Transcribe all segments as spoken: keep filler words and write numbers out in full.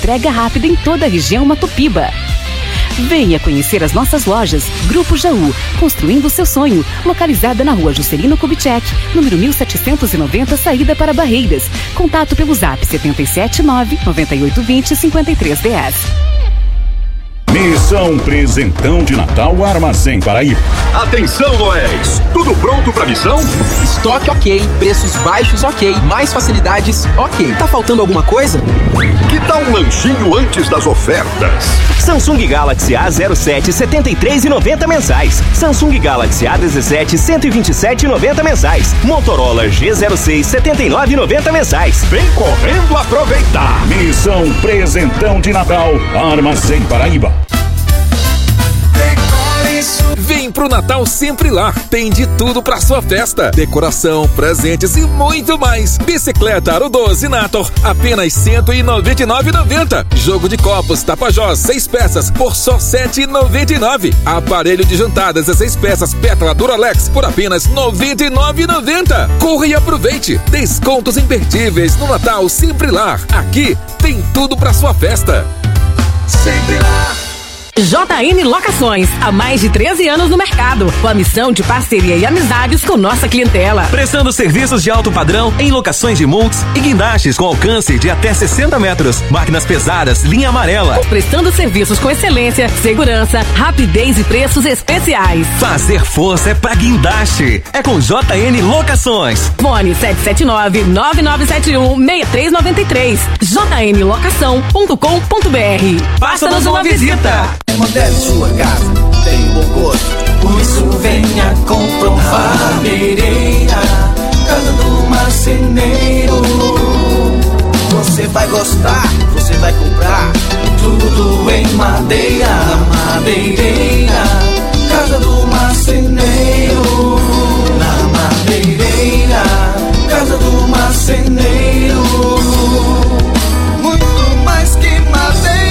Entrega rápida em toda a região Matopiba. Venha conhecer as nossas lojas. Grupo Jaú, construindo o seu sonho. Localizada na rua Juscelino Kubitschek, número mil setecentos e noventa, saída para Barreiras. Contato pelo zap setenta e sete nove, noventa e oito vinte, cinquenta e três dez. Missão Presentão de Natal Armazém Paraíba. Atenção, Noéis! Tudo pronto pra missão? Estoque ok, preços baixos ok, mais facilidades ok. Tá faltando alguma coisa? Que tal um lanchinho antes das ofertas? Samsung Galaxy A zero sete, setenta e três reais e noventa mensais. Samsung Galaxy A dezessete, cento e vinte e sete reais e noventa mensais. Motorola G zero seis, setenta e nove reais e noventa mensais. Vem correndo aproveitar! Missão Presentão de Natal Armazém Paraíba. Vem pro Natal Sempre Lar. Tem de tudo pra sua festa. Decoração, presentes e muito mais. Bicicleta Aro doze Nator, apenas cento e noventa e nove reais e noventa. Jogo de copos Tapajós, seis peças, por só sete reais e noventa e nove. Aparelho de jantar, dezesseis peças, Petra Duralex, por apenas noventa e nove reais e noventa. Corra e aproveite. Descontos imperdíveis no Natal Sempre Lar. Aqui tem tudo pra sua festa. Sempre Lar. J N Locações, há mais de treze anos no mercado, com a missão de parceria e amizades com nossa clientela. Prestando serviços de alto padrão em locações de multis e guindastes com alcance de até sessenta metros. Máquinas pesadas, linha amarela. Prestando serviços com excelência, segurança, rapidez e preços especiais. Fazer força é pra guindaste. É com J N Locações. Fone sete sete nove, nove nove sete um, seis três nove três. j n locação ponto com ponto b r. Passa-nos uma visita. Modele sua casa, tem bom gosto, por isso venha comprovar. Madeireira, casa do marceneiro. Você vai gostar, você vai comprar tudo em madeira. Madeireira, casa do marceneiro. Na Madeireira, casa do marceneiro. Muito mais que madeira.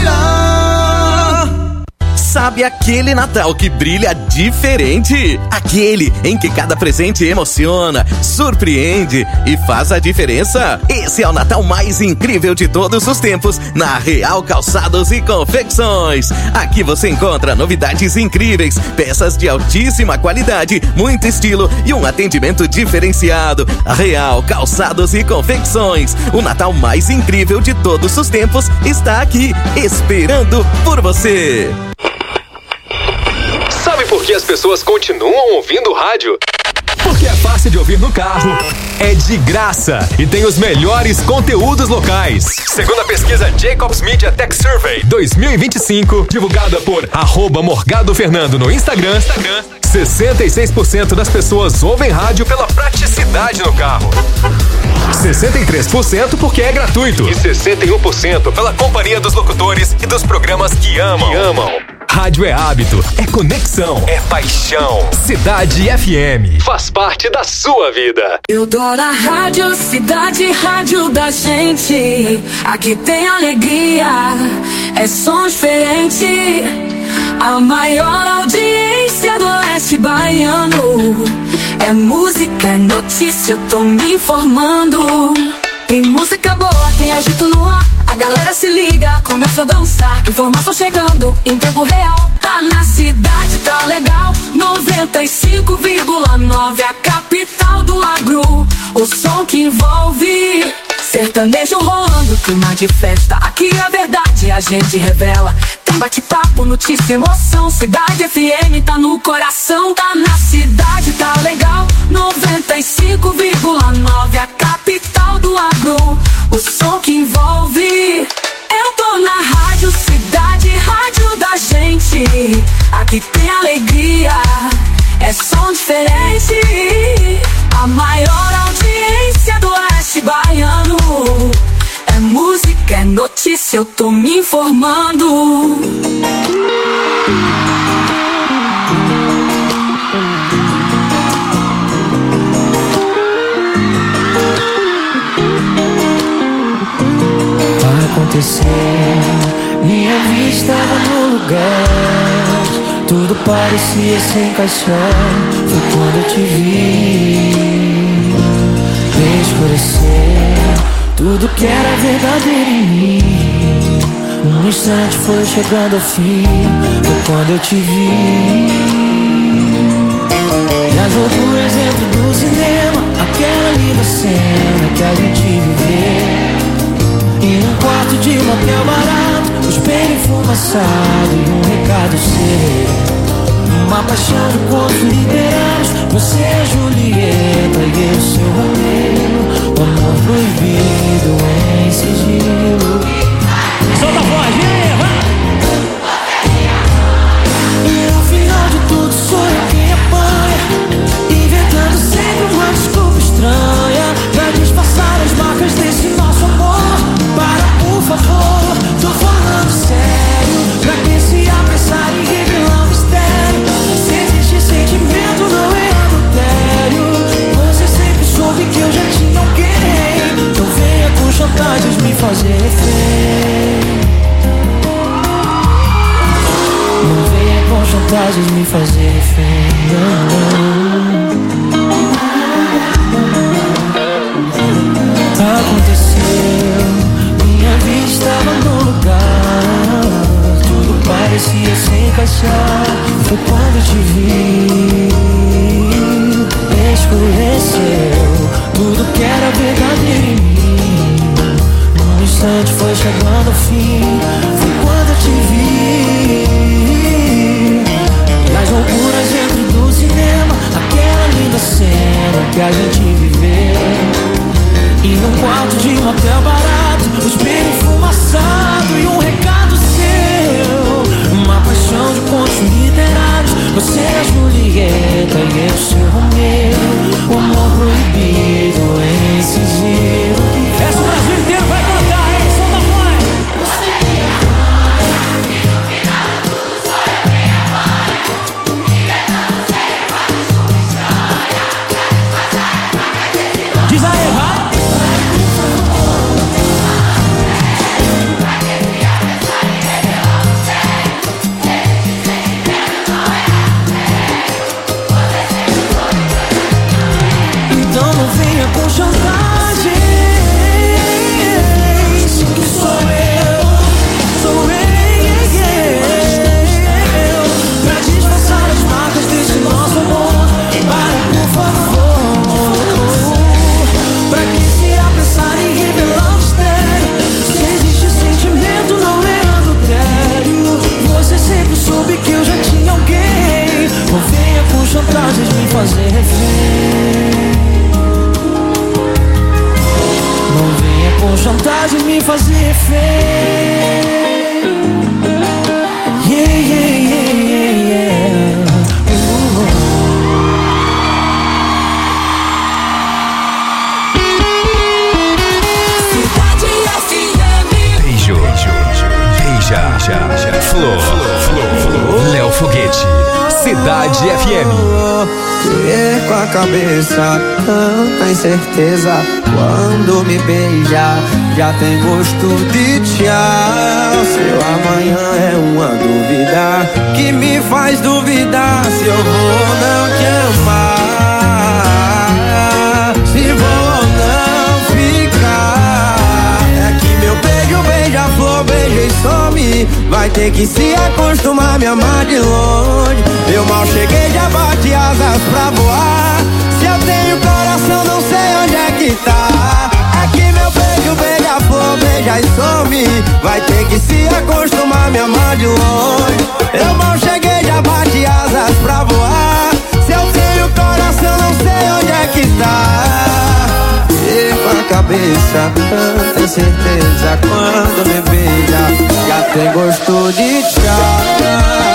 Sabe aquele Natal que brilha diferente? Aquele em que cada presente emociona, surpreende e faz a diferença? Esse é o Natal mais incrível de todos os tempos na Real Calçados e Confecções. Aqui você encontra novidades incríveis, peças de altíssima qualidade, muito estilo e um atendimento diferenciado. A Real Calçados e Confecções, o Natal mais incrível de todos os tempos, está aqui, esperando por você. Sabe por que as pessoas continuam ouvindo rádio? Porque é fácil de ouvir no carro, é de graça e tem os melhores conteúdos locais. Segundo a pesquisa Jacobs Media Tech Survey dois mil e vinte e cinco, divulgada por arroba Morgado Fernando no Instagram, Instagram, sessenta e seis por cento das pessoas ouvem rádio pela praticidade no carro. sessenta e três por cento porque é gratuito. E sessenta e um por cento pela companhia dos locutores e dos programas que amam. Que amam. Rádio é hábito, é conexão, é paixão. Cidade F M. Faz parte da sua vida. Eu dou na rádio, Cidade, rádio da gente. Aqui tem alegria, é som diferente. A maior audiência do oeste baiano. É música, é notícia, eu tô me informando. Tem música boa, tem agito no ar. A galera se liga, começa a dançar. Informação chegando em tempo real. Tá na cidade, tá legal. noventa e cinco vírgula nove, a capital do agro. O som que envolve sertanejo rolando, clima de festa. Aqui a verdade a gente revela. Tem bate-papo, notícia, emoção. Cidade F M tá no coração. Tá na cidade, tá legal. noventa e cinco vírgula nove, a capital do agro. O som que envolve. Eu tô na rádio Cidade, rádio da gente. Aqui tem alegria, é som diferente. A maior audiência do oeste baiano. É música, é notícia, eu tô me informando. Vai acontecer, minha vista no lugar. Tudo parecia se encaixar. Foi quando eu te vi. Escurecer tudo que era verdadeiro em mim. Um instante foi chegando ao fim, foi quando eu te vi. E as loucuras dentro do cinema, aquela linda cena que a gente viveu. Em um quarto de motel barato, o espelho enfumaçado e um recado seu. Uma paixão de contos literários, você é Julieta e eu seu Romeu. O amor proibido em sigilo. Solta a voz, vem, vai! E no final de tudo sou eu quem apanha, inventando sempre uma desculpa estranha pra disfarçar as marcas desse nosso amor. Para, por favor, tô falando sério. Pra quem se apressar e revelar um mistério, se existe sentimento não é adultério. Você sempre soube que eu já tinha alguém. Então venha com chantagens me fazer refém. Não venha com chantagens me fazer refém. Aconteceu, minha vida estava no lugar, tudo parecia se encaixar. Foi quando eu te vi, escureceu tudo que era verdadeiro em mim. Num instante foi chegando ao fim, foi quando eu te vi. Nas loucuras dentro do cinema, aquela linda cena que a gente viveu. E num quarto de motel barato, o espelho enfumaçado e um recado seu. Uma paixão de contos literários, você é Julieta e eu seu Romeu. O amor proibido em sigilo. Essa o Brasil inteiro vai cantar, hein? Solta a voz! Diz aí, vai! Com chantagens, que sou eu, sou eu, pra disfarçar as marcas desse nosso amor. Para, por favor, pra quem se apressar em revelar o mistério. Se existe sentimento não é adultério. Você sempre soube que eu já tinha alguém. Não venha com chantagens me fazer refém. Não venha com chantagem me fazer refém. Yeah, yeah, yeah, yeah, yeah. Uh. Cidade F M. Beijo, beija, Flor, Flor, Léo Foguete, Cidade F M. Perco a cabeça, tanta incerteza. Quando me beija, já tem gosto de tchau. Seu amanhã é uma dúvida que me faz duvidar se eu vou ou não te amar, se vou ou não ficar. É que meu beijo, beija-flor, beija e some. Vai ter que se acostumar a me amar de longe. Eu mal cheguei, já bate asas pra voar. Se eu tenho coração, não sei onde é que tá. É que meu beijo, beija-flor, beija e some. Vai ter que se acostumar a me amar de longe. Eu mal cheguei, já bate asas pra voar. Se eu tenho coração, não sei onde é que tá. Perco a cabeça, tanta certeza. Quando me beija, já tem gosto de tchau.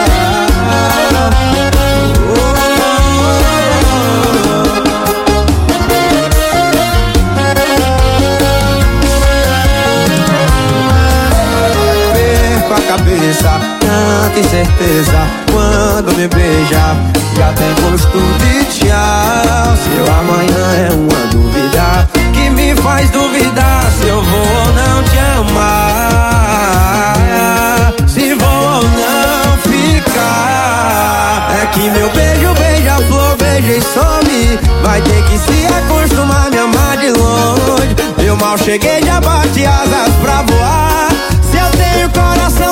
Cabeça, tanta incerteza. Quando me beija, já tem gosto de tchau. Seu amanhã é uma dúvida que me faz duvidar se eu vou ou não te amar, se vou ou não ficar. É que meu beijo, beija-flor, beija e some. Vai ter que se acostumar a me amar de longe. Eu mal cheguei, já bate asas pra voar. Se eu tenho coração,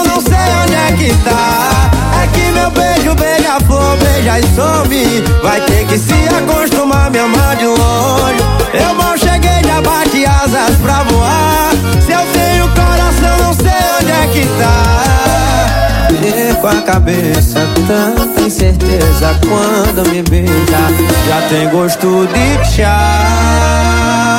brilha e some. Vai ter que se acostumar a me amar de longe. Eu mal cheguei, já bate asas pra voar. Se eu tenho coração, não sei onde é que tá. Perco a cabeça, tanta incerteza. Quando me beija, já tem gosto de chá.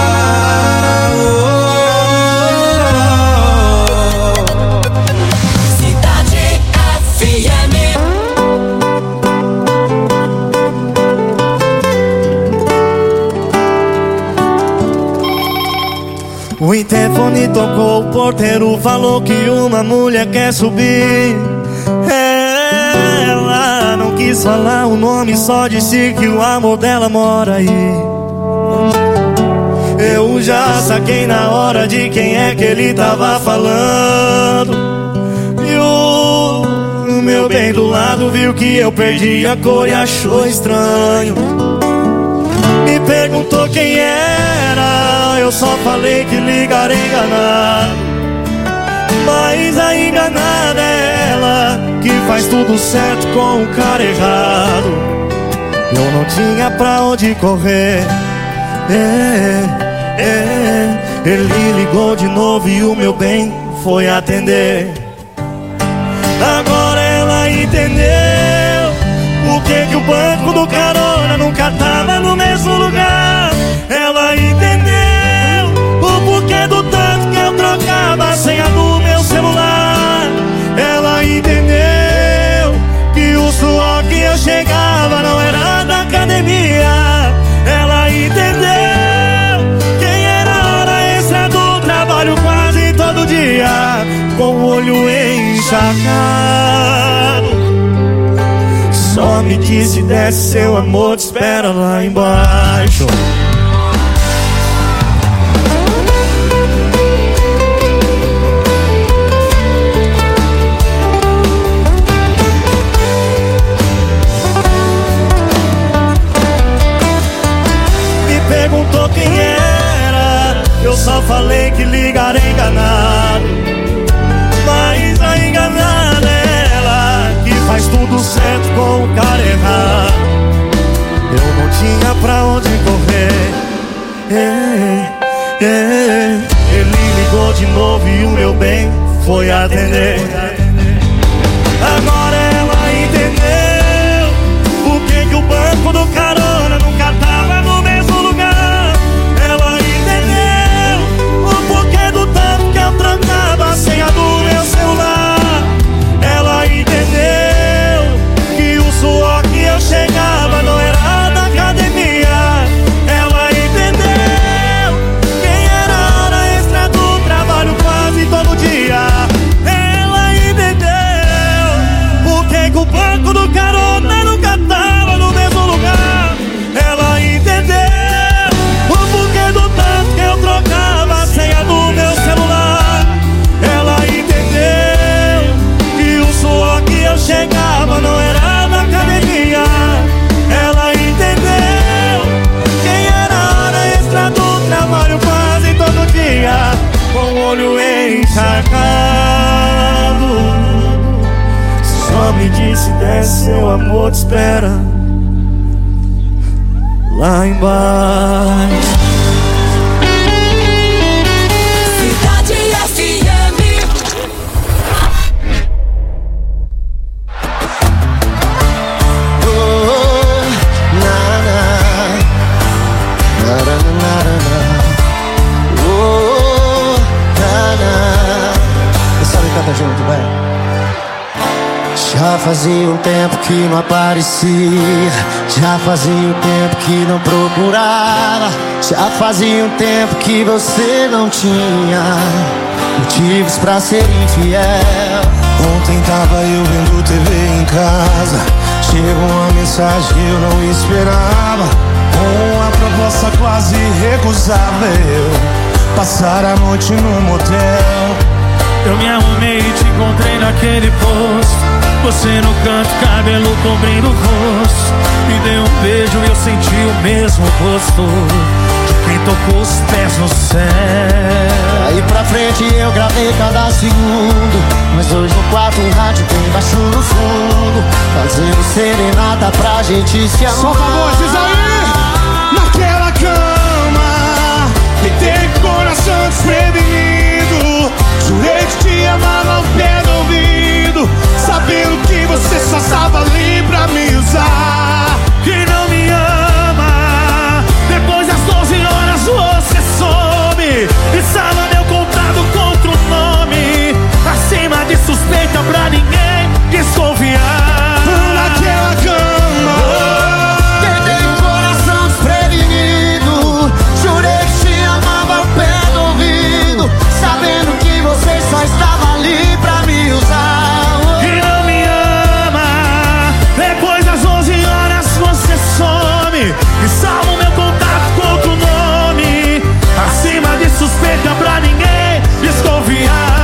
O interfone tocou, o porteiro falou que uma mulher quer subir. Ela não quis falar o nome, só disse que o amor dela mora aí. Eu já saquei na hora de quem é que ele tava falando. E o, o meu bem do lado viu que eu perdi a cor e achou estranho. Me perguntou quem era, eu só falei que ligaram enganado. Mas a enganada é ela, que faz tudo certo com o cara errado. Eu não tinha pra onde correr. É, é, ele ligou de novo e o meu bem foi atender. Agora ela entendeu o que que o banco do carona nunca tava no mesmo lugar. Ela entendeu o porquê do tanto que eu trocava a senha do meu celular. Ela entendeu que o suor que eu chegava não era da academia. Ela entendeu quem era a hora extra do trabalho quase todo dia, com o olho encharcado. Só me disse, desce, seu amor te espera lá embaixo. Me perguntou quem era, eu só falei que ligaram enganado. Mas a enganada é ela, que faz tudo certo com o cara errado. Eu não tinha pra onde correr. É, é, ele ligou de novo e o meu bem foi atender. Agora ela entendeu o que que o banco do carona nunca tava no mesmo lugar. Ela entendeu o porquê do tanto que eu trocava a senha do meu celular. Ela entendeu que o suor que eu chegava não era da academia. Ela entendeu quem era a hora extra do trabalho quase todo dia. Ela entendeu por que que o banco do carona nunca tava no mesmo lugar. Ela entendeu o porquê do tanto que eu trocava a senha do meu celular. Ela entendeu que o suor que eu chegava não era da academia. Ela entendeu quem era a hora extra do trabalho quase todo dia, com o olho encharcado. Só me disse, desce, seu amor te espera lá embaixo. Cidade F M. Canta junto, vai. Já fazia um tempo que não aparecia, já fazia um tempo que não procurava, já fazia um tempo que você não tinha motivos pra ser infiel. Ontem tava eu vendo T V em casa, chegou uma mensagem que eu não esperava, com uma proposta quase recusável, passar a noite num motel. Eu me arrumei e te encontrei naquele posto, você no canto, cabelo cobrindo o rosto. Me deu um beijo e eu senti o mesmo gosto de quem tocou os pés no céu. Aí pra frente eu gravei cada segundo, mas hoje no quarto o rádio tem baixo no fundo. comigo, fazendo serenata pra gente se amar. Solta a voz, diz aí! Naquela cama, que tem coração desprevenido, jurei que te amava ao pé do ouvido, sabendo que você só estava ali pra me usar. Que não me ama, depois das doze horas você some e salva meu contato contra o nome, acima de suspeita pra ninguém desconfiar. Naquela cama, quem tem um coração desprevenido, jurei que te amava ao pé do ouvido, sabendo que você só estava ali pra me usar. Que não me ama, depois das onze horas você some e salva o meu contato contra o nome, acima de suspeita pra ninguém desconfiar.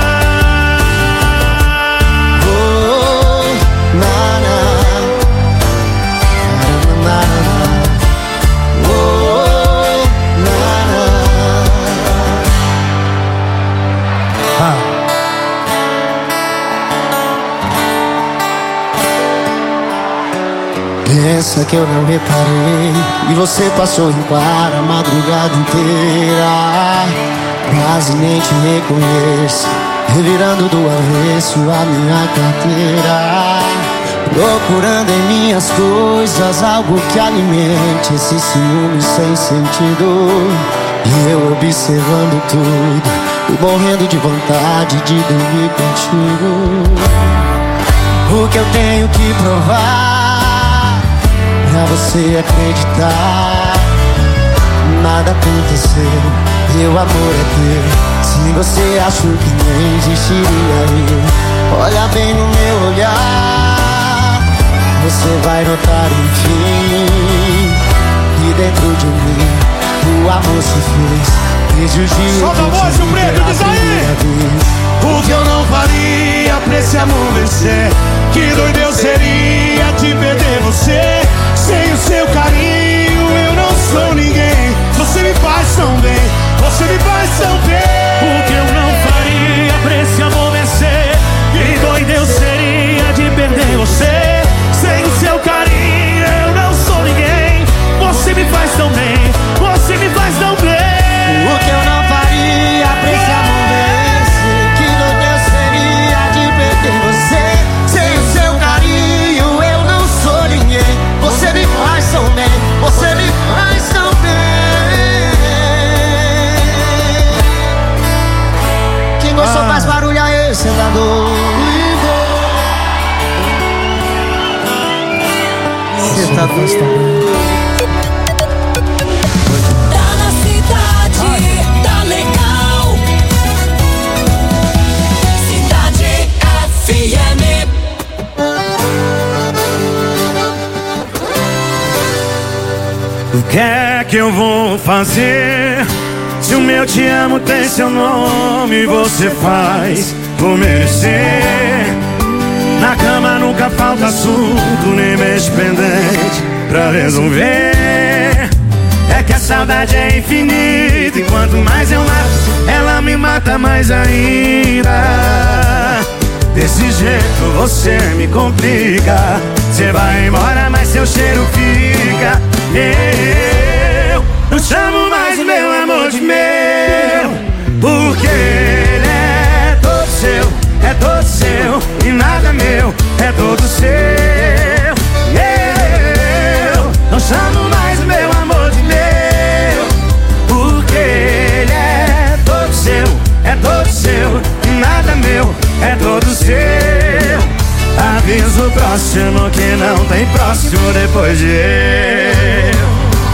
Pensa que eu não reparei e você passou em claro a madrugada inteira. Quase nem te reconheço, revirando do avesso a minha carteira, procurando em minhas coisas algo que alimente esse ciúme sem sentido. E eu observando tudo e morrendo de vontade de dormir contigo. O que eu tenho que provar pra você acreditar? Nada aconteceu, meu amor é teu. Se você achou que nem existiria eu, olha bem no meu olhar, você vai notar enfim que dentro de mim o amor se fez. Desde o dia solta a voz, o preto, diz aí! O que eu não faria pra esse amor vencer? Que doido eu seria de perder você. Sem o seu carinho eu não sou ninguém. Você me faz tão bem, você me faz tão bem. O que eu não faria pra esse amor vencer? Que doido eu seria de perder você. Sem o seu carinho eu não sou ninguém. Você me faz tão bem, você me faz tão bem. O que eu não faria pra esse amor vencer? Que doido eu seria de perder você. Sem o seu carinho eu não sou ninguém. Você me faz tão bem, você me faz tão bem. Quem gostou faz barulho aí, sentador. Você tá gostando? O que é que eu vou fazer? Se o meu te amo tem seu nome e você faz por merecer. Na cama nunca falta assunto, nem mês pendente pra resolver. É que a saudade é infinita e quanto mais eu mato, ela me mata mais ainda. Desse jeito você me complica. Você vai embora, mas seu cheiro fica. Eu não chamo mais meu amor de meu, porque ele é todo seu, é todo seu e nada meu, é todo seu. Eu não chamo mais meu amor de meu, porque ele é todo seu, é todo seu e nada meu, é todo seu. Aviso próximo que não tem próximo depois de eu.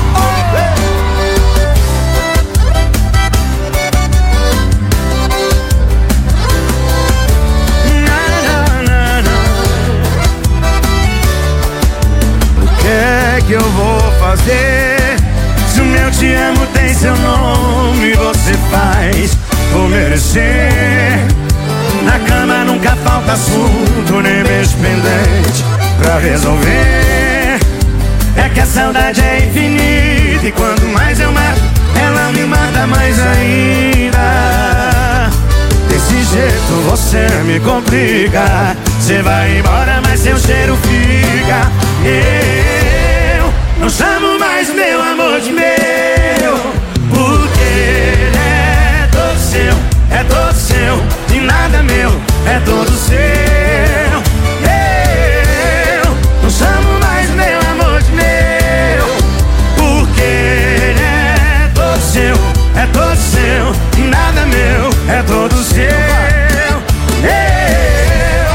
O que é que eu vou fazer? Se o meu te amo tem seu nome, você faz por merecer. Na cama nunca falta assunto, nem beijo pendente pra resolver. É que a saudade é infinita e quanto mais eu mato, ela me mata mais ainda. Desse jeito você me complica. Cê vai embora, mas seu cheiro fica. Eu não chamo mais meu amor de meu, porque ele é todo seu, é todo seu, e nada meu, é todo seu. Eu não chamo mais meu amor de meu, porque ele é todo seu, é todo seu, e nada meu, é todo seu. Eu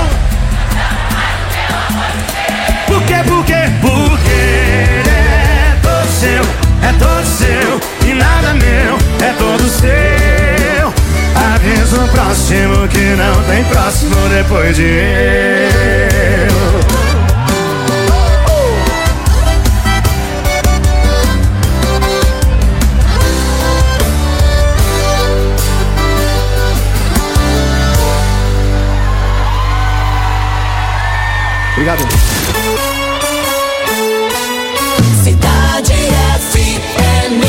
Por quê, por quê? Porque ele é todo seu, é todo seu, e nada meu, é todo seu. Avisa o próximo que não tem próximo depois de eu. Obrigado. Cidade F M.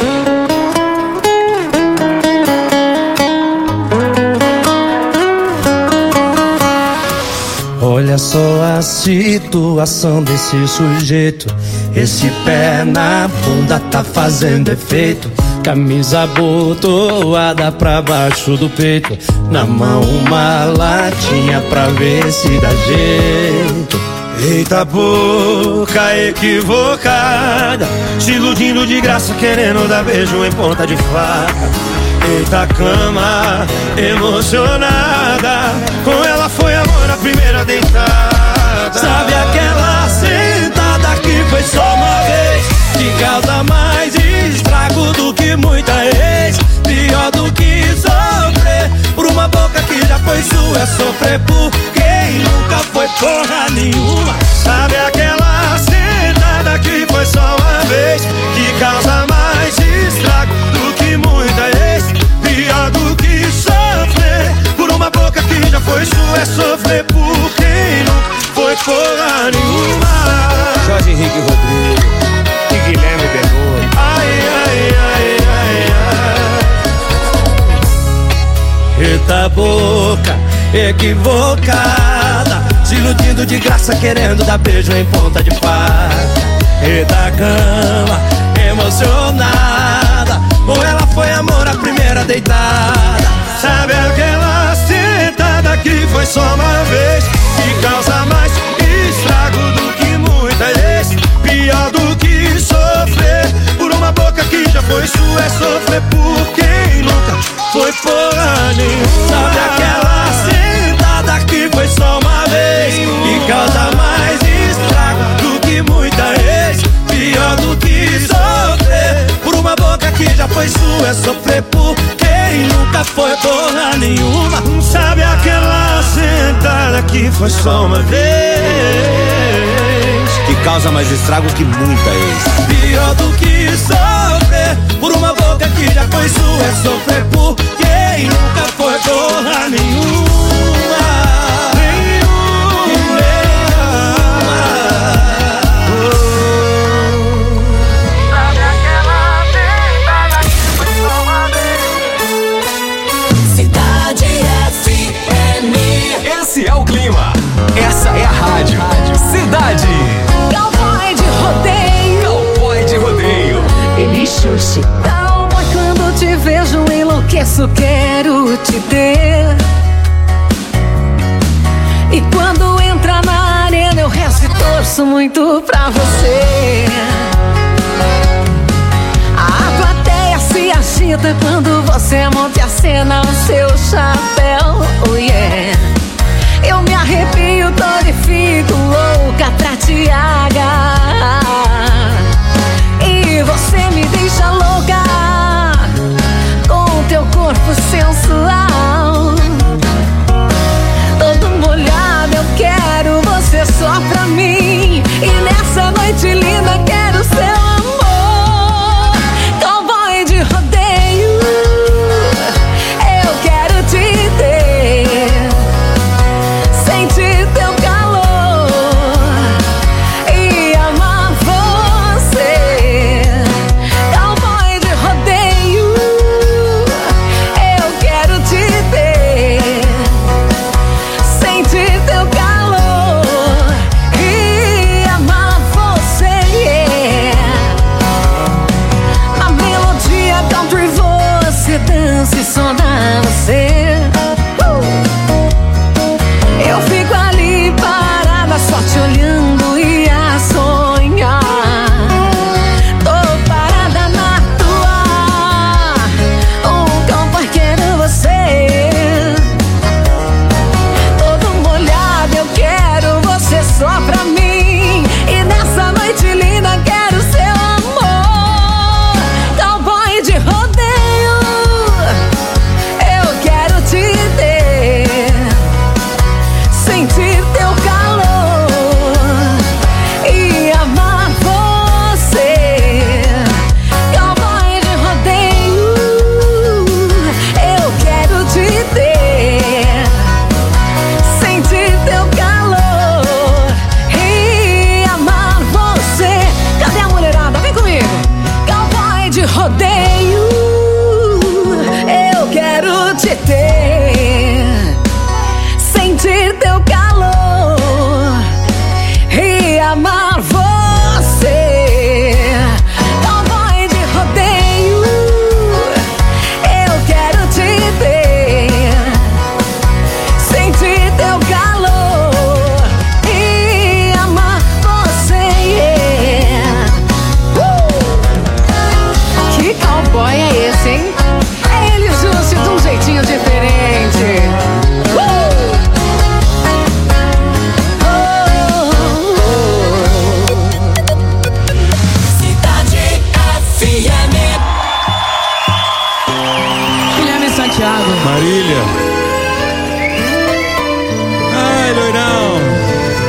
Olha só a situação desse sujeito. Esse pé na bunda tá fazendo efeito. Camisa abotoada pra baixo do peito. Na mão uma latinha pra ver se dá jeito. Eita boca equivocada, se iludindo de graça, querendo dar beijo em ponta de faca. Eita cama emocionada, com ela foi amor a primeira deitada. Sabe aquela sentada que foi só uma vez, que causa mais estrago do que muita ex. Pior do que sofrer por uma boca que já foi sua, é sofrer por quem nunca foi porra nenhuma. Sabe aquela sentada que foi só uma vez, que causa mais estrago do que muita ex. Pior do que sofrer por uma boca que já foi sua, é sofrer por quem nunca foi porra nenhuma. Jorge Henrique Rodrigues e Guilherme Bernardo. Ai, ai, ai, ai, ai. Eita boca equivocada, se iludindo de graça, querendo dar beijo em ponta de faca. Eita cama emocionada, com ela foi amor a primeira deitada. Sabe aquela sentada que foi só uma vez, que causa mais estrago do que muita ex. Pior do que sofrer por uma boca que já foi sua, é sofrer por quem nunca foi porra nenhuma. Sabe aquela sentada que foi só uma vez, que causa mais estrago do que muita ex. Pior do que sofrer por uma boca que já foi sua, é sofrer por quem nunca foi porra nenhuma. Sabe aquela sentada que foi só uma vez, que causa mais estrago que muita ex. pior do que sofrer por uma boca que já foi sua, é sofrer por quem nunca foi porra nenhuma. Esse é o clima. Essa é a rádio. Cidade. Cowboy de rodeio. Cowboy de rodeio. Ele Xuxi. Cowboy, quando te vejo enlouqueço, quero te ter. E quando entra na arena eu rezo e torço muito pra você. A plateia se agita quando você monta a cena, o seu chapéu, oh yeah. Eu me arrepio toda e fico louca pra te agarrar. E você me deixa louca com teu corpo sensual. Todo molhado eu quero você só pra mim. E nessa noite linda quero seu amor. Cowboy de rodeio, eu quero te ter.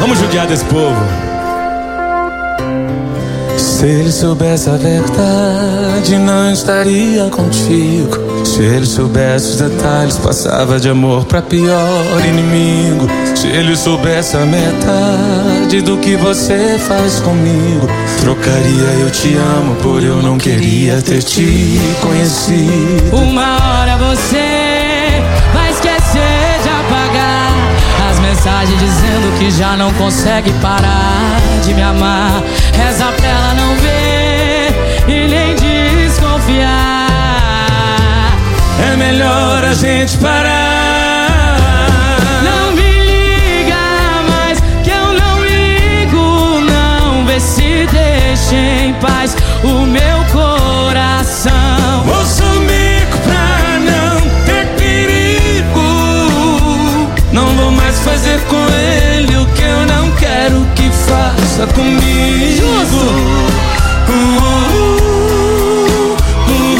Vamos judiar desse povo. Se ele soubesse a verdade, não estaria contigo. Se ele soubesse os detalhes, passava de amor pra pior inimigo. Se ele soubesse a metade do que você faz comigo, trocaria eu te amo por eu não queria ter te conhecido. Uma hora você vai esquecer de apagar as mensagens dizendo que já não consegue parar de me amar. Reza pra ela não ver e nem desconfiar. É melhor a gente parar. Não me liga mais que eu não ligo, não. Vê se deixa em paz o meu coração. Vou sumir pra não ter perigo. Não vou mais fazer com ele o que eu não quero que faça comigo. Justo. Uh, uh, uh, uh.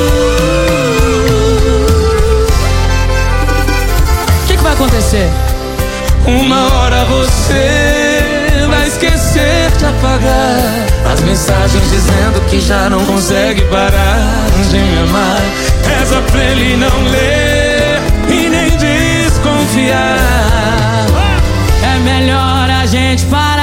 O que que vai acontecer? Uma hora você vai esquecer de apagar as mensagens dizendo que já não consegue parar de me amar. Reza pra ele não ler e nem desconfiar. É melhor a gente parar.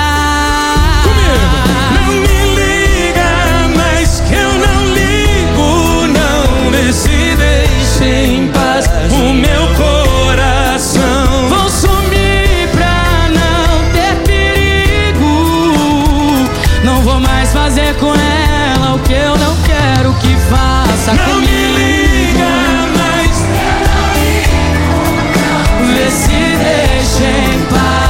Não me liga mais que eu não ligo, não. Vê se deixa em paz o meu coração. Vou sumir pra não ter perigo. Não vou mais fazer com ela o que eu não quero que faça não comigo. Me liga mais. Vê se deixa em paz.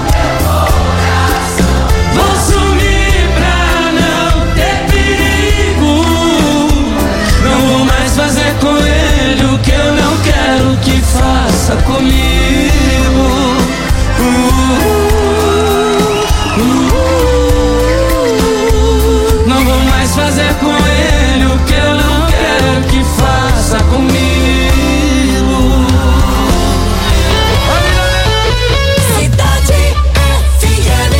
Vou sumir pra não ter perigo. Não vou mais fazer com ele o que eu não quero que faça comigo. Uh, uh, uh, uh. Não vou mais fazer com ele o que eu não quero que faça comigo. Cidade F M.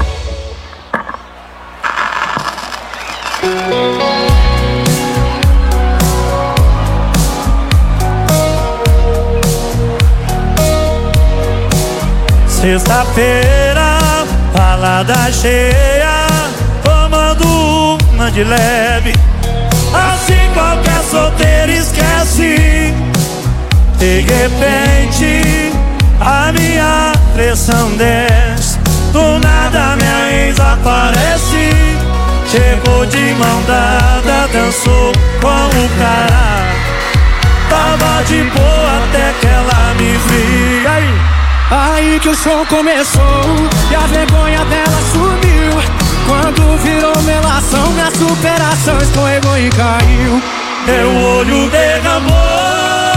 Sexta-feira, balada cheia, tomando uma de leve. Assim qualquer solteiro esquece. De repente, a minha pressão desce. Do nada minha ex aparece. Chegou de mão dada, dançou com o cara. Tava de boa até que ela me viu. Aí, Aí que o show começou e a vergonha dela sumiu. Quando virou melação, minha superação escorregou e caiu. meu olho derramou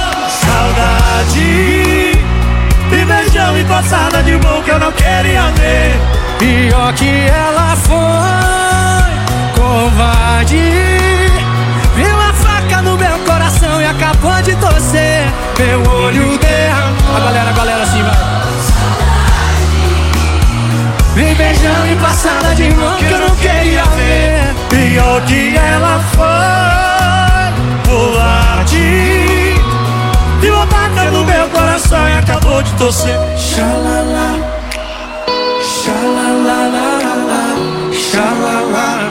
saudade. E beijão e passada de mão que eu não queria ver. Pior que ela foi covarde. Viu a faca no meu coração e acabou de torcer. Meu olho derramou. A galera, a galera assim vai. Vem beijão e passada de mão que eu não queria ver. Pior que ela foi covarde. Viu a faca no meu coração e acabou de torcer. Xalala, xalalalala, xalala,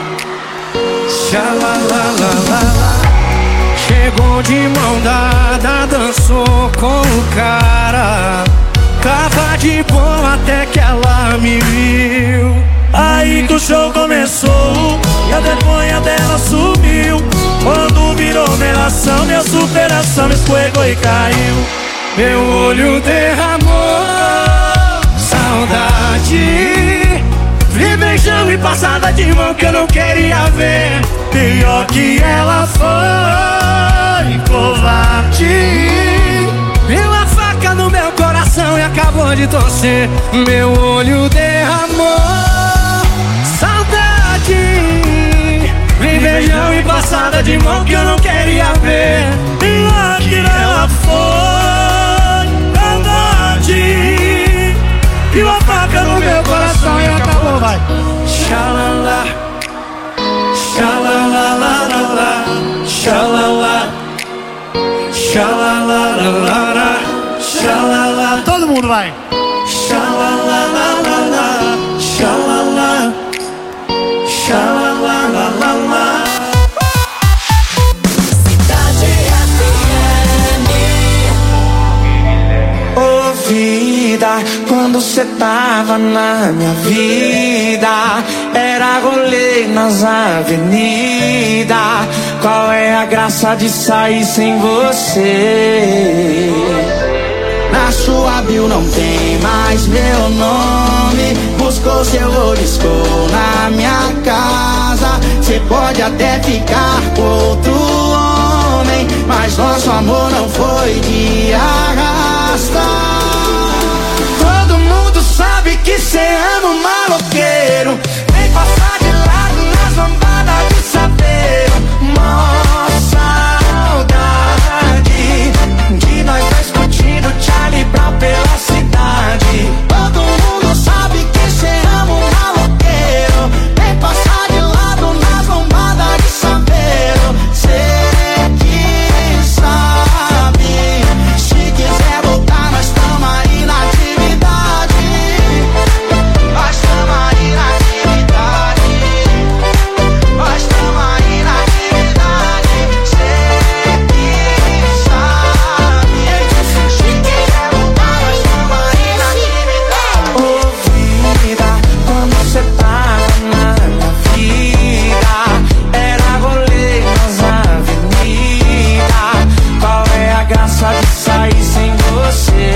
xalalalala. Chegou de mão dada, dançou com o cara. Tava de boa até que ela me viu. Aí que o show começou e a vergonha dela sumiu. Quando virou melação, minha superação escorregou e caiu. Meu olho derramou saudade. Vi beijão e passada de mão que eu não queria ver. Pior que ela foi covarde. Viu a faca no meu coração e acabou de torcer. Meu olho derramou saudade. Vi beijão e passada de mão que eu não queria ver. Pior que ela foi covarde. Viu a faca no meu Xalala, xalalalala, xalala, xalalalala, xalala. Todo mundo vai. Xalalalala, xalala, xalalalala. Cidade F M. Ô vida, quando cê tava na minha vida, era rolê nas avenidas. Qual é a graça de sair sem você? Na sua bio não tem mais meu nome. Buscou seu orisco na minha casa. Cê pode até ficar com outro homem, mas nosso amor não foi de arrasta. Todo mundo sabe que cê ama um maloqueiro. Vem passar de lado nas lambadas de saber. Mó saudade de nós dois curtindo Charlie Brown pela cidade. Todo mundo sabe que cê ama um maloqueiro. Vem passar de lado nas lambadas de saber. Cê que sabe. Se quiser voltar, nós tamo aí na atividade. Nós tamo aí na atividade. Nós tamo aí na atividade. Cê que sabe. Se quiser voltar, nós tamo aí na atividade. Ô vida, quando cê tava na minha vida, era rolê nas avenidas. Qual é a graça de sair sem você?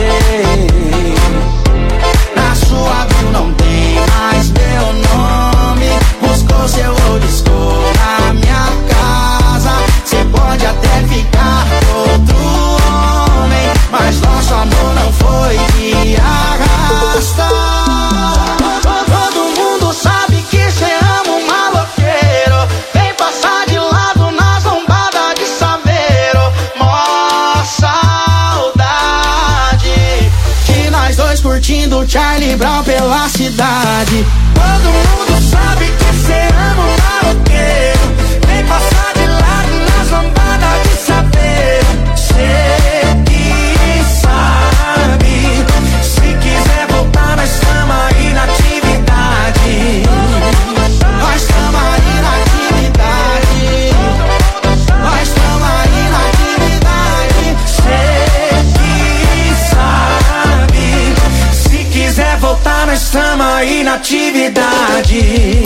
Na sua bio não tem mais meu nome. Buscou seu orisco na minha casa. Cê pode até ficar com outro homem, mas nosso amor não foi de arrasta. Todo mundo sabe que cê ama um maloqueiro. Vem passar de lado nas lombadas de saveiro. Mó saudade de nós dois curtindo Charlie Brown pela cidade. Todo mundo sabe que cê ama um maloqueiro. Vem passar de lado nas lombadas de saveiro. Cê que sabe. Se quiser voltar, nós tamo aí na atividade. Nós tamo aí na atividade. Nós tamo aí na atividade. Cê que sabe. Se quiser voltar, nós tamo aí na atividade.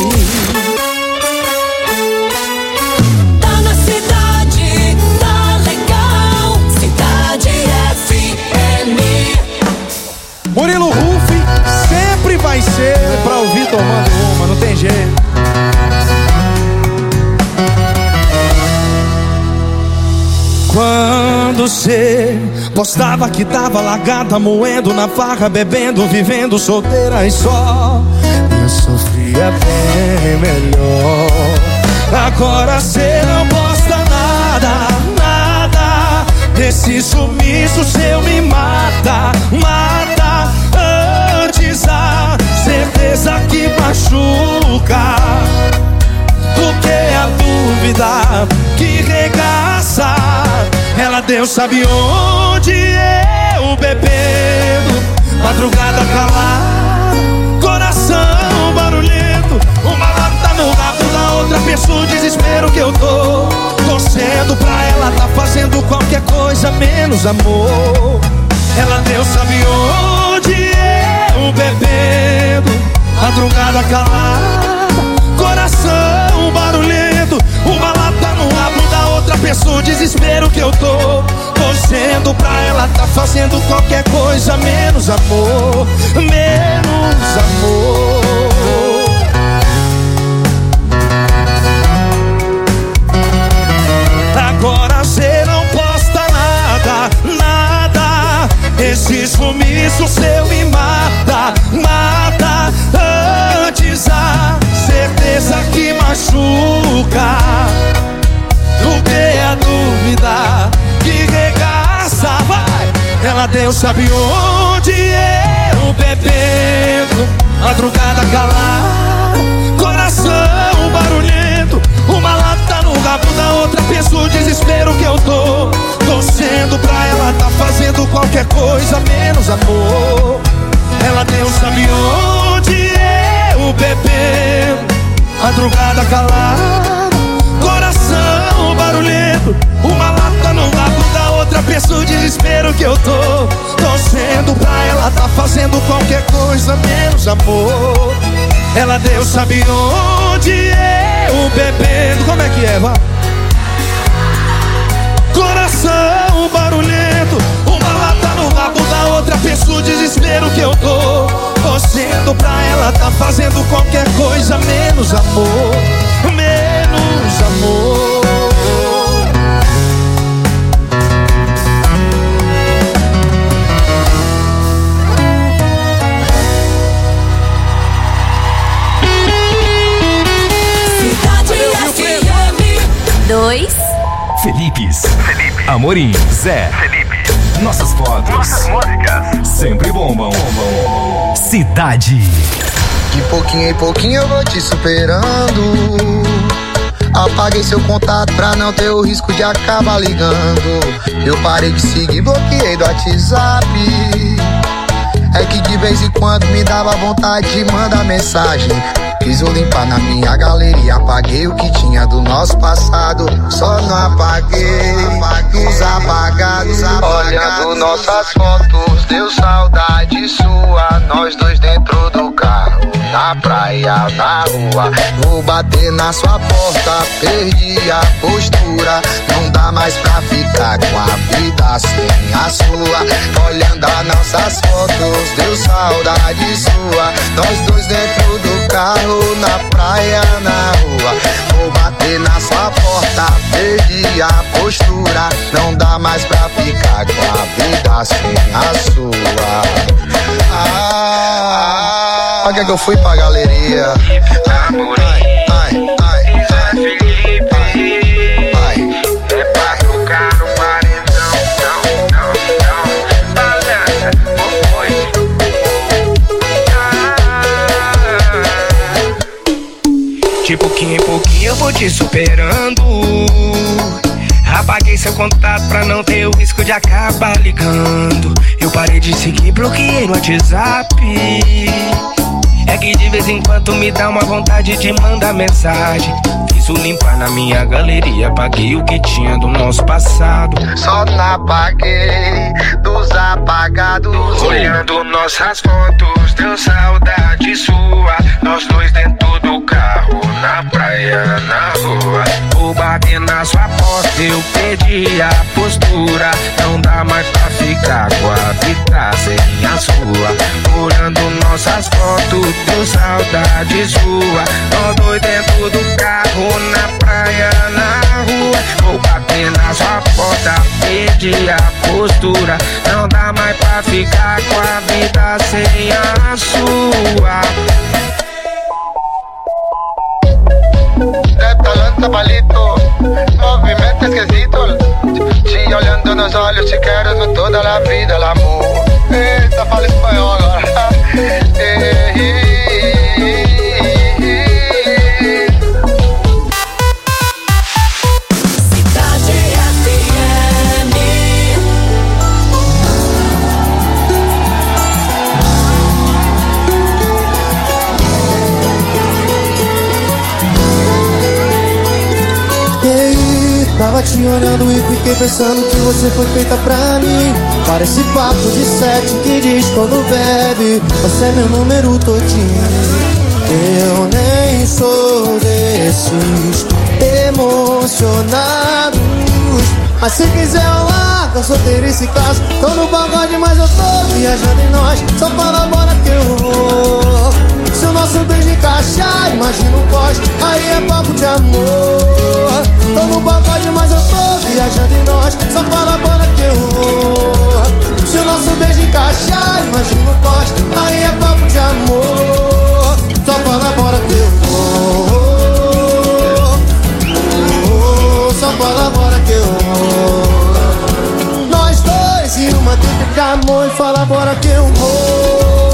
Tá na cidade, tá legal. Cidade F M. Murilo Rufi sempre vai ser pra ouvir tomando uma, não tem jeito. Quando cê postava que tava largada, moendo na farra, bebendo, vivendo solteira e só, eu sofria bem melhor. Agora cê não posta nada, nada. Esse sumiço seu me mata, mata. Antes a certeza que machuca do que a dúvida que regaça. Ela Deus sabe onde eu bebendo, madrugada calada, coração barulhento, uma lata no rabo da outra pessoa, o desespero que eu tô torcendo pra ela tá fazendo qualquer coisa menos amor. Ela Deus sabe onde eu bebendo, madrugada calada, coração barulhento, uma lata no rabo da outra pessoa, o desespero que eu tô torcendo pra ela tá fazendo qualquer coisa menos amor, menos amor. Agora cê não posta nada, nada. Esse sumiço seu me mata, mata. Antes a certeza que machuca do que a dúvida que regaça. Vai! Ela Deus sabe onde eu bebendo, madrugada calada, coração coisa menos amor. Ela Deus sabe onde eu bebendo, madrugada calada, coração barulhento, uma lata no lado da outra, penso o desespero que eu tô, torcendo pra ela tá fazendo qualquer coisa menos amor. Ela Deus sabe onde eu bebendo, como é que é, vá? Coração barulhento, uma lata no lado da outra, penso o desespero que eu tô, torcendo pra ela tá fazendo qualquer coisa menos amor, menos amor. Dois Felipes, Felipe. Amorim, Zé, Felipe. Nossas fotos, nossas músicas sempre bombam. bombam. Cidade. De pouquinho em pouquinho eu vou te superando. Apaguei seu contato pra não ter o risco de acabar ligando. Eu parei de seguir, bloqueei do WhatsApp. É que de vez em quando me dava vontade de mandar mensagem. Fiz o limpar na minha galeria, apaguei o que tinha do nosso passado. Só não apaguei os apagados. Olhando nossas fotos, deu saudade sua. Nós dois dentro do carro, na praia, na rua. Vou bater na sua porta, perdi a postura. Não dá mais pra ficar com a vida sem a sua. Olhando as nossas fotos, deu saudade sua. Nós dois dentro do carro, na praia, na rua. Vou bater na sua porta, perdi a postura. Não dá mais pra ficar com a vida sem a sua. Ah, olha que eu fui pra galeria. Ai, ai, ai, ai, ai, ai. É pra tocar no paredão, não, não, não. Balança, de pouquinho em pouquinho eu vou te superando. Apaguei seu contato pra não ter o risco de acabar ligando. Eu parei de seguir, bloqueei no WhatsApp. É que de vez em quando me dá uma vontade de mandar mensagem. Fiz o limpar na minha galeria, apaguei o que tinha do nosso passado. Só não apaguei dos apagados. Olhando nossas fotos, deu saudade sua. Nós dois dentro do carro, na praia, na rua. Vou bater na sua porta, eu perdi a postura. Não dá mais pra ficar com a vida sem a sua. Olhando nossas fotos, deu saudade sua. Nós dois dentro do carro, na praia, na rua. Vou bater na sua porta, perdi a postura. Não dá mais pra ficar com a vida sem a sua. De talento palito, movimento esquisito. Te olhando nos olhos, te quero no toda a vida, el amor. Eita, fala espanhol agora. Tava te olhando e fiquei pensando que você foi feita pra mim. Parece papo de sete que diz quando bebe, você é meu número todinho. Eu nem sou desses emocionados, mas se quiser eu largo a solteirice caso. Tô no pagode mas eu tô viajando em nós. Só fala bora que eu vou. Se o nosso beijo encaixar, imagina um pós, aí é papo de amor. Tô no pagode mas eu tô viajando em nós. Só fala bora que eu vou. Se o nosso beijo encaixar, imagina um pós, aí é papo de amor. Só fala bora que eu vou. Só fala bora que eu vou. Nós dois e uma tribo de amor. E fala bora que eu vou.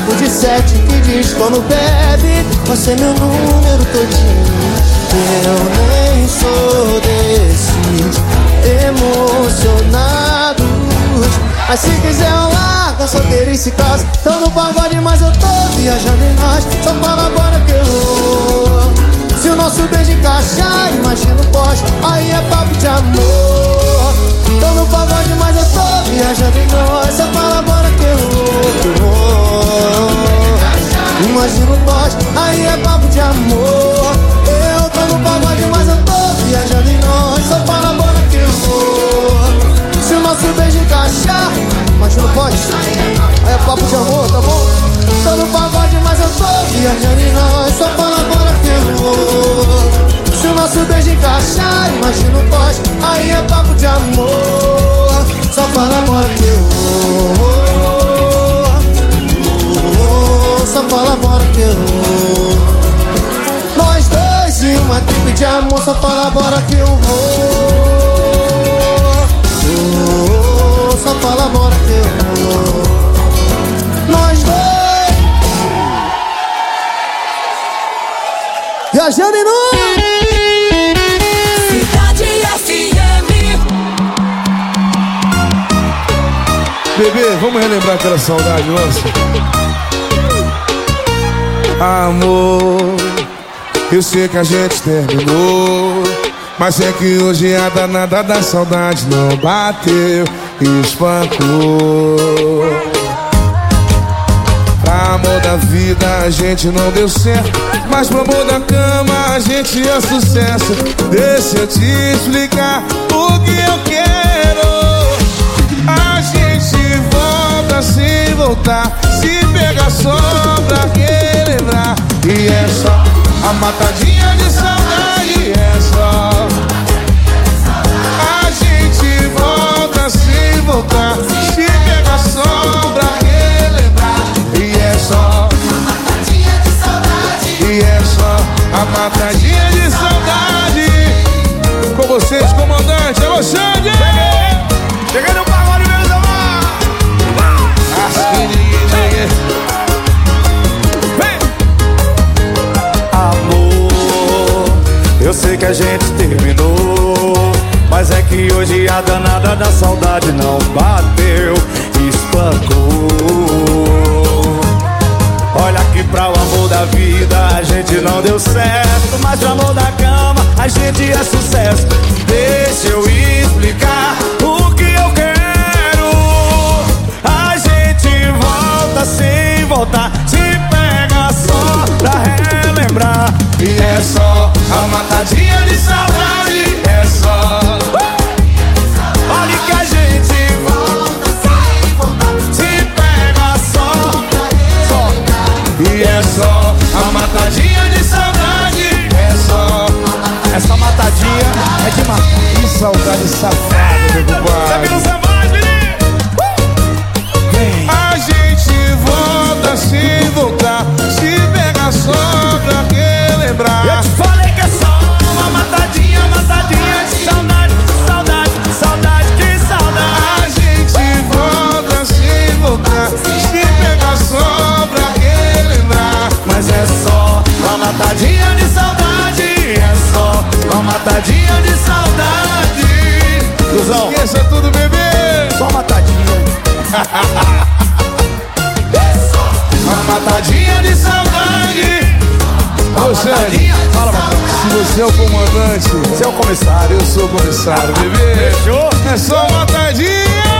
papo de sete que diz quando bebe você é meu número todinho. Eu nem sou desses emocionados, mas se quiser eu largo a solteirice e casa. Tô no pagode mas eu tô viajando em nós. Só fala agora que eu vou. Se o nosso beijo encaixar, imagina o pós, aí é papo de amor. Tô no pagode mas eu tô viajando em nós. Só fala agora que eu vou. Imagina o pós, aí é papo de amor. Eu tô no pagode mas eu tô viajando em nós. Só fala agora que eu vou. Se o nosso beijo encaixar, imagina o pós, aí é papo de amor, tá bom? Tô no pagode mas eu tô viajando em nós. Só fala agora que eu vou. Se o nosso beijo encaixar, imagina o pós, aí é papo de amor. Só fala agora que eu vou. Só fala agora que eu vou. Nós dois em uma tribo de amor. Só fala agora que eu vou. Só fala agora que eu vou. Nós dois viajando em nós. Cidade F M. Bebê, vamos relembrar aquela saudade nossa? Amor, eu sei que a gente terminou, mas é que hoje a danada da saudade não bateu e espancou. Pra amor da vida a gente não deu certo, mas pro amor da cama a gente é sucesso. Deixa eu te explicar o que eu quero. A gente volta sem voltar, se pegar só pra relembrar. E é só a matadinha de saudade, é só. A gente volta sem voltar, se pegar só pra relembrar. E é só a matadinha de saudade. E é só a matadinha de saudade. Com vocês, comandante, é você, Cheguei, cheguei no pagode, meus amados. Assim ninguém chega. Vem! Amor, eu sei que a gente terminou, mas é que hoje a danada da saudade não bateu, espancou. Olha que pra o amor da vida a gente não deu certo, mas pro amor da cama a gente é sucesso. Deixa eu explicar o que eu quero. A gente volta sem voltar, se pega só pra relembrar. E é só a matadinha de saudade, é só. Olha que a gente volta sem voltar, se pega só pra relembrar. E é só a matadinha de saudade, é só. Essa matadinha é de matar. Que saudade safada, meu compadre. A gente volta sem voltar, se pega só pra relembrar. Eu te falei que é só uma matadinha, matadinha de saudade, saudade, saudade, que saudade. A gente volta sem voltar, se pega só pra relembrar. Mas é só uma matadinha de saudade, é só uma matadinha de saudade. Cruzão, esqueça tudo, bebê. Só uma matadinha. Uma matadinha de saudade. Ô, Xande, fala, papai. Se você é o comandante, você é o comissário. Eu sou o comissário, bebê. Fechou? É só uma matadinha.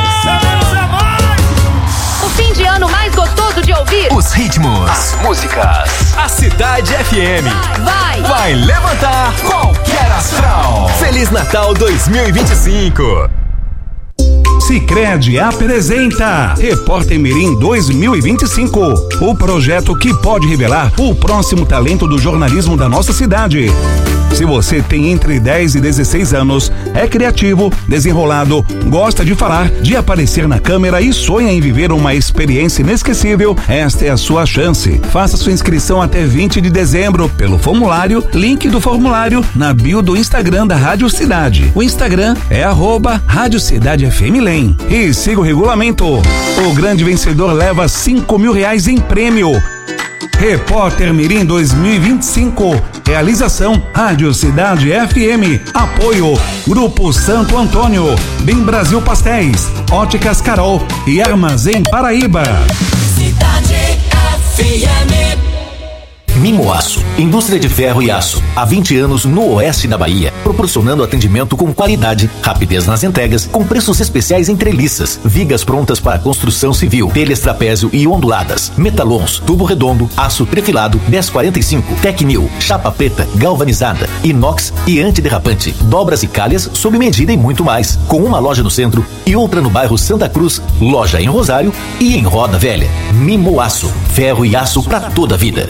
O fim de ano mais gostoso de ouvir. Os ritmos, as músicas. A Cidade F M vai, vai levantar qualquer astral. Feliz Natal dois mil e vinte e cinco. Sicredi apresenta Repórter Mirim dois mil e vinte e cinco, o projeto que pode revelar o próximo talento do jornalismo da nossa cidade. Se você tem entre dez e dezesseis anos, é criativo, desenrolado, gosta de falar, de aparecer na câmera e sonha em viver uma experiência inesquecível, esta é a sua chance. Faça sua inscrição até vinte de dezembro pelo formulário, link do formulário na bio do Instagram da Rádio Cidade. O Instagram é arroba Rádio Cidade F M Lem. E siga o regulamento. O grande vencedor leva cinco mil reais em prêmio. Repórter Mirim dois mil e vinte e cinco. Realização Rádio Cidade F M. Apoio Grupo Santo Antônio, Bem Brasil Pastéis, Óticas Carol e Armazém Paraíba. Cidade F M. Mimoaço, indústria de ferro e aço, há vinte anos no oeste da Bahia, proporcionando atendimento com qualidade, rapidez nas entregas, com preços especiais em treliças, vigas prontas para construção civil, telhas trapézio e onduladas, metalons, tubo redondo, aço trefilado, dez quarenta e cinco, Tecnil, chapa preta, galvanizada, inox e antiderrapante, dobras e calhas sob medida e muito mais, com uma loja no centro e outra no bairro Santa Cruz, loja em Rosário e em Roda Velha. Mimoaço, ferro e aço para toda a vida.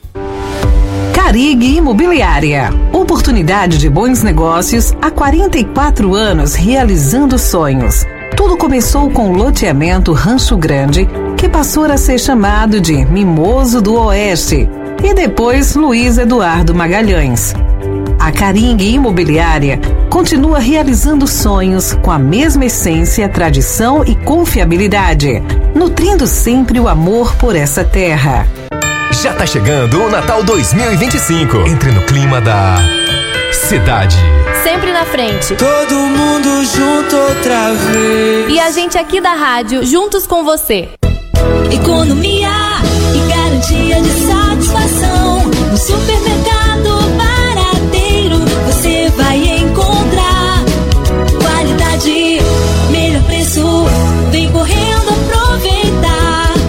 Carig Imobiliária. Oportunidade de bons negócios há quarenta e quatro anos realizando sonhos. Tudo começou com o loteamento Rancho Grande, que passou a ser chamado de Mimoso do Oeste, e depois Luiz Eduardo Magalhães. A Carig Imobiliária continua realizando sonhos com a mesma essência, tradição e confiabilidade, nutrindo sempre o amor por essa terra. Já tá chegando o Natal dois mil e vinte e cinco. Entre no clima da cidade. Sempre na frente. Todo mundo junto outra vez. E a gente aqui da rádio, juntos com você. Economia e garantia de satisfação. No supermercado Barateiro você vai encontrar qualidade, melhor preço. Vem correndo aproveitar.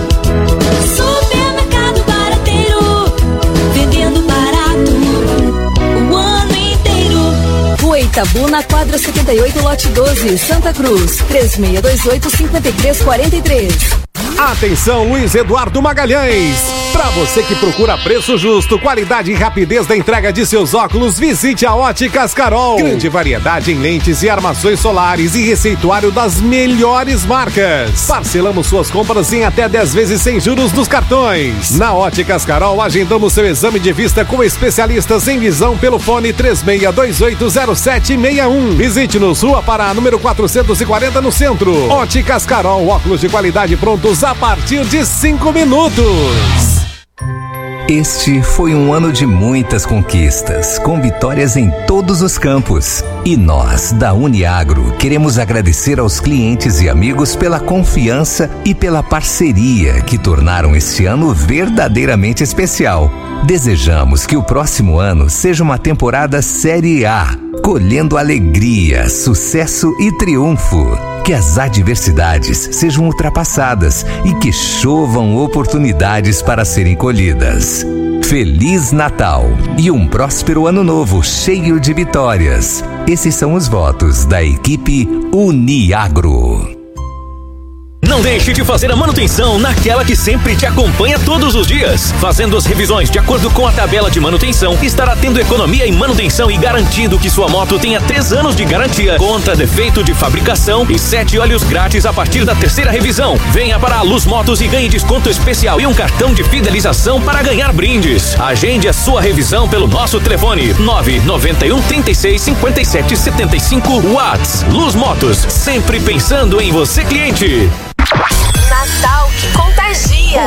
Itabu, na quadra setenta e oito, lote doze, Santa Cruz, três seis dois oito, cinco três quatro três. Atenção, Luiz Eduardo Magalhães! Para você que procura preço justo, qualidade e rapidez da entrega de seus óculos, visite a Óticas Carol. Grande variedade em lentes e armações solares e receituário das melhores marcas. Parcelamos suas compras em até dez vezes sem juros nos cartões. Na Óticas Carol, agendamos seu exame de vista com especialistas em visão pelo fone três seis dois oito zero sete seis um. Visite-nos, Rua Pará, número quatrocentos e quarenta, no centro. Óticas Carol, óculos de qualidade prontos a partir de cinco minutos. Este foi um ano de muitas conquistas, com vitórias em todos os campos. E nós, da Uniagro, queremos agradecer aos clientes e amigos pela confiança e pela parceria que tornaram este ano verdadeiramente especial. Desejamos que o próximo ano seja uma temporada Série A, colhendo alegria, sucesso e triunfo. Que as adversidades sejam ultrapassadas e que chovam oportunidades para serem colhidas. Feliz Natal e um próspero ano novo cheio de vitórias. Esses são os votos da equipe Uniagro. Não deixe de fazer a manutenção naquela que sempre te acompanha todos os dias. Fazendo as revisões de acordo com a tabela de manutenção, estará tendo economia em manutenção e garantindo que sua moto tenha três anos de garantia contra defeito de fabricação e sete óleos grátis a partir da terceira revisão. Venha para a Luz Motos e ganhe desconto especial e um cartão de fidelização para ganhar brindes. Agende a sua revisão pelo nosso telefone nove nove um, trinta e seis, cinquenta e sete, setenta e cinco. Watts. Luz Motos, sempre pensando em você, cliente. Natal que contagia.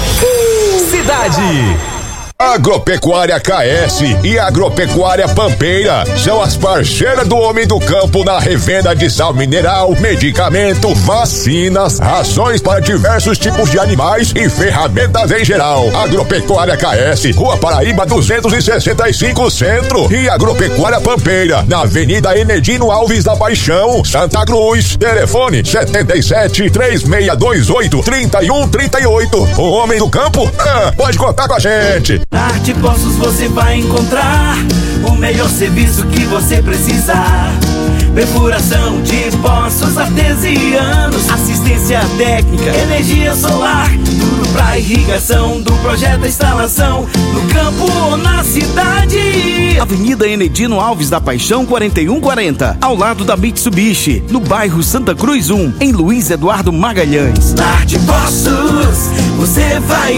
Cidade. Agropecuária K S e Agropecuária Pampeira são as parceiras do homem do campo na revenda de sal mineral, medicamento, vacinas, rações para diversos tipos de animais e ferramentas em geral. Agropecuária K S, Rua Paraíba duzentos e sessenta e cinco, Centro, e Agropecuária Pampeira, na Avenida Enedino Alves da Paixão, Santa Cruz. Telefone setenta e sete, três seis dois oito, trinta e um, trinta e oito. O homem do campo? Ah, pode contar com a gente. Na Arte Poços você vai encontrar o melhor serviço que você precisar. Perfuração de poços artesianos, assistência técnica, energia solar, tudo pra irrigação, do projeto à instalação, no campo ou na cidade. Avenida Enedino Alves da Paixão quarenta e um quarenta, ao lado da Mitsubishi, no bairro Santa Cruz um, em Luiz Eduardo Magalhães. Lar de Poços, você vai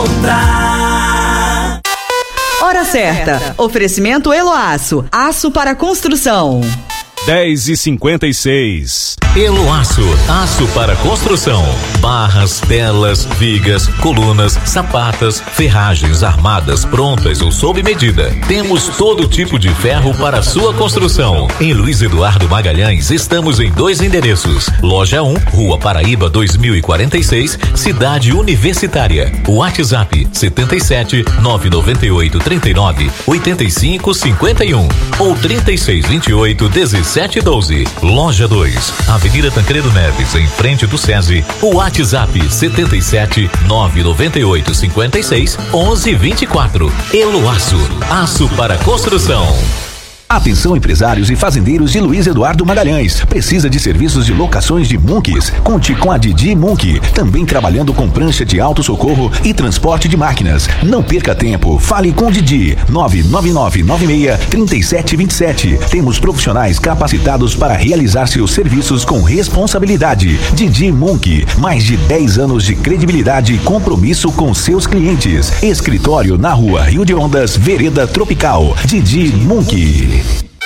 encontrar. Hora certa. Oferecimento Eloaço, aço para construção. dez e cinquenta e seis. Eloaço, aço para construção. Barras, telas, vigas, colunas, sapatas, ferragens armadas prontas ou sob medida. Temos todo tipo de ferro para sua construção. Em Luiz Eduardo Magalhães estamos em dois endereços. Loja um, Rua Paraíba dois mil e quarenta e seis, Cidade Universitária. WhatsApp setenta e sete, nove nove oito, trinta e nove, oitenta e cinco, cinquenta e um ou trinta e seis, vinte e oito, dezessete, doze. Loja dois, Avenida Tancredo Neves, em frente do SESI. O WhatsApp setenta e sete, nove nove oito, cinquenta e seis, onze, vinte e quatro. Eloaço, aço para construção. Atenção empresários e fazendeiros de Luiz Eduardo Magalhães. Precisa de serviços de locações de monkeys? Conte com a Didi Monkey, também trabalhando com prancha de alto socorro e transporte de máquinas. Não perca tempo, fale com Didi, nove nove nove nove seis, três sete dois sete. Temos profissionais capacitados para realizar seus serviços com responsabilidade. Didi Monkey, mais de dez anos de credibilidade e compromisso com seus clientes. Escritório na Rua Rio de Ondas, Vereda Tropical. Didi Monkey.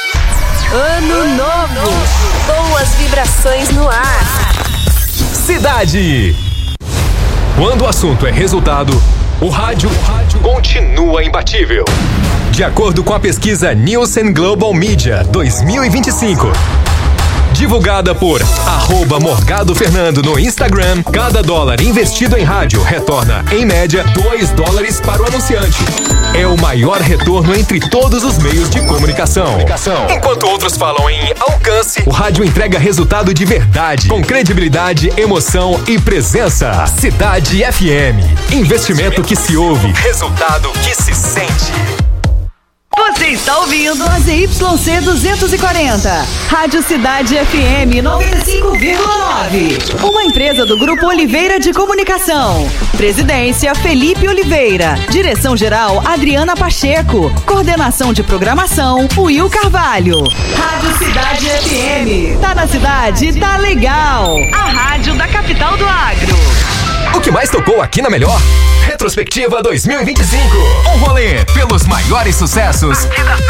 Ano novo, boas vibrações no ar. Cidade. Quando o assunto é resultado, o rádio, o rádio continua imbatível. De acordo com a pesquisa Nielsen Global Media dois mil e vinte e cinco, divulgada por arroba Morgado Fernando no Instagram, cada dólar investido em rádio retorna, em média, dois dólares para o anunciante. É o maior retorno entre todos os meios de comunicação. comunicação. Enquanto outros falam em alcance, o rádio entrega resultado de verdade, com credibilidade, emoção e presença. Cidade F M. Investimento que se ouve, resultado que se sente. Você está ouvindo a Z Y C duzentos e quarenta, Rádio Cidade F M noventa e cinco vírgula nove. Uma empresa do Grupo Oliveira de Comunicação. Presidência Felipe Oliveira. Direção-geral Adriana Pacheco. Coordenação de programação Will Carvalho. Rádio Cidade F M. Tá na cidade, tá legal. A rádio da capital do agro. O que mais tocou aqui na Melhor? Retrospectiva dois mil e vinte e cinco. Um rolê pelos maiores sucessos.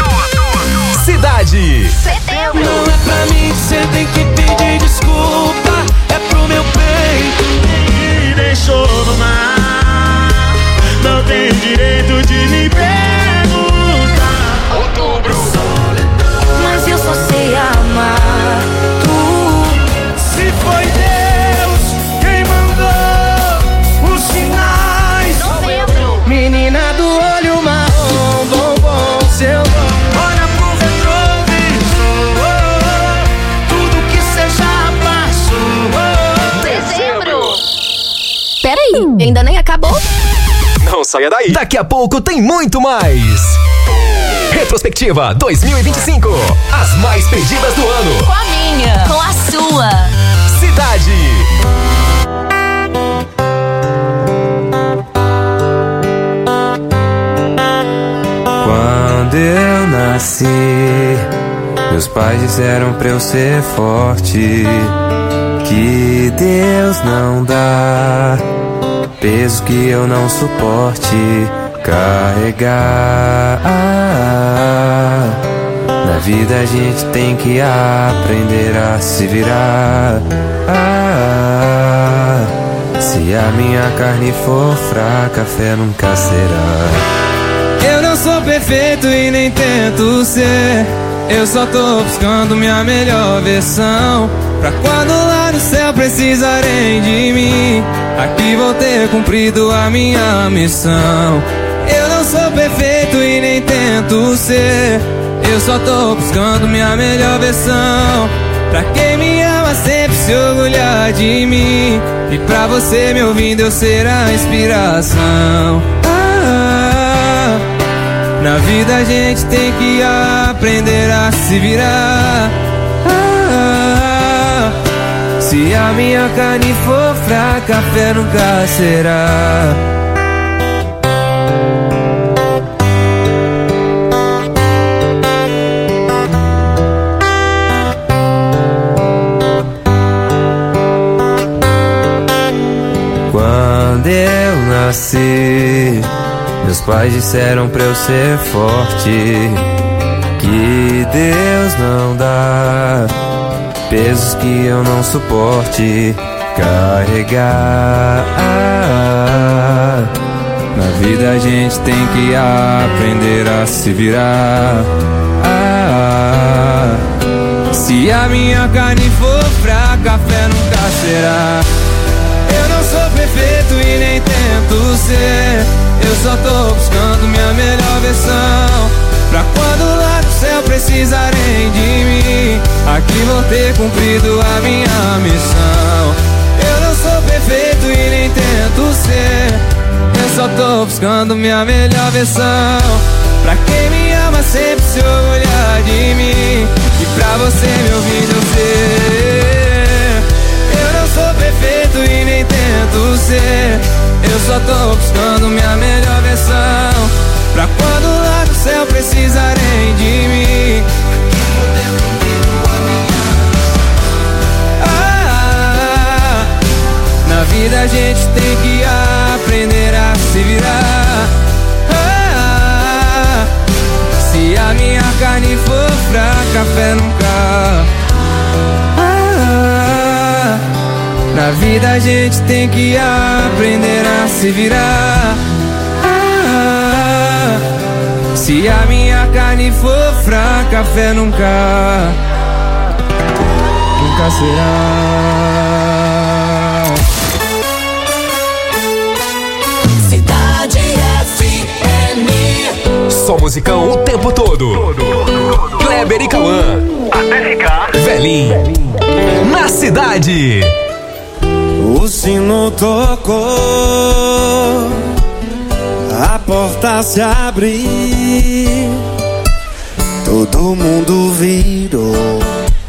Cidade. Setembro. Não é pra mim, cê tem que pedir desculpa. É pro meu peito. Me deixou no mar. Não tenho direito de me perguntar. Outubro. Mas eu só sei amar tu. Se foi Deus quem mandou os sinais. Novembro. Menina do olho marrom, bombom, seu olha pro retrovisor. Tudo que cê já passou. Dezembro. Peraí, ainda nem acabou? Não saia daí. Daqui a pouco tem muito mais. Retrospectiva dois mil e vinte e cinco. As mais pedidas do ano. Com a minha. Com a sua. Cidade. Quando eu nasci, meus pais disseram pra eu ser forte, que Deus não dá peso que eu não suporte carregar. Na vida a gente tem que aprender a se virar. Se a minha carne for fraca, a fé nunca será. Eu não sou perfeito e nem tento ser. Eu só tô buscando minha melhor versão, pra quando lá no céu precisarem de mim, aqui vou ter cumprido a minha missão. Eu não sou perfeito e nem tento ser. Eu só tô buscando minha melhor versão, pra quem me ama sempre se orgulhar de mim, e pra você me ouvindo eu ser a inspiração. Ah, na vida a gente tem que aprender a se virar. Ah, se a minha carne for fraca, a fé nunca será. Meus pais disseram pra eu ser forte, que Deus não dá pesos que eu não suporte carregar. Na vida a gente tem que aprender a se virar. Se a minha carne for fraca, a fé nunca será. Eu não sou perfeito e nem tento ser. Eu só tô buscando minha melhor versão, pra quando lá do céu precisarem de mim, aqui vou ter cumprido a minha missão. Eu não sou perfeito e nem tento ser. Eu só tô buscando minha melhor versão, pra quem me ama sempre se orgulhar de mim, e pra você me ouvir dizer. Eu não sou perfeito e nem tento ser. Eu só tô buscando minha melhor versão, pra quando lá do céu precisarem de mim. Ah, na vida a gente tem que aprender a se virar. Ah, se a minha carne for fraca, a fé nunca. Ah, na vida a gente tem que aprender a se virar. Ah, se a minha carne for fraca, a fé nunca, nunca será. Cidade F M. Só musicão o tempo todo. Kleber e Cauã. Até ficar velhinho. Na cidade. O sino tocou, a porta se abriu, todo mundo virou,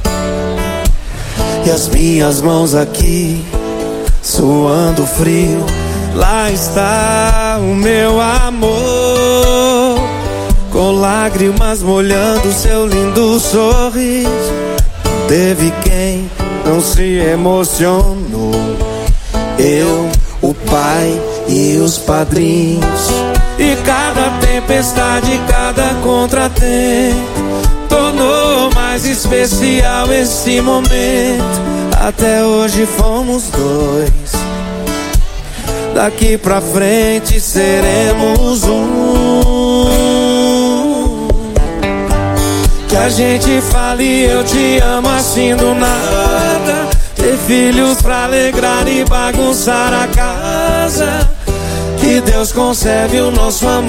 e as minhas mãos aqui suando frio. Lá está o meu amor, com lágrimas molhando seu lindo sorriso. Teve quem não se emocionou, eu, o pai e os padrinhos. E cada tempestade, cada contratempo tornou mais especial esse momento. Até hoje fomos dois, daqui pra frente seremos um. Que a gente fale eu te amo assim do nada, ter filhos pra alegrar e bagunçar a casa. Que Deus conserve o nosso amor.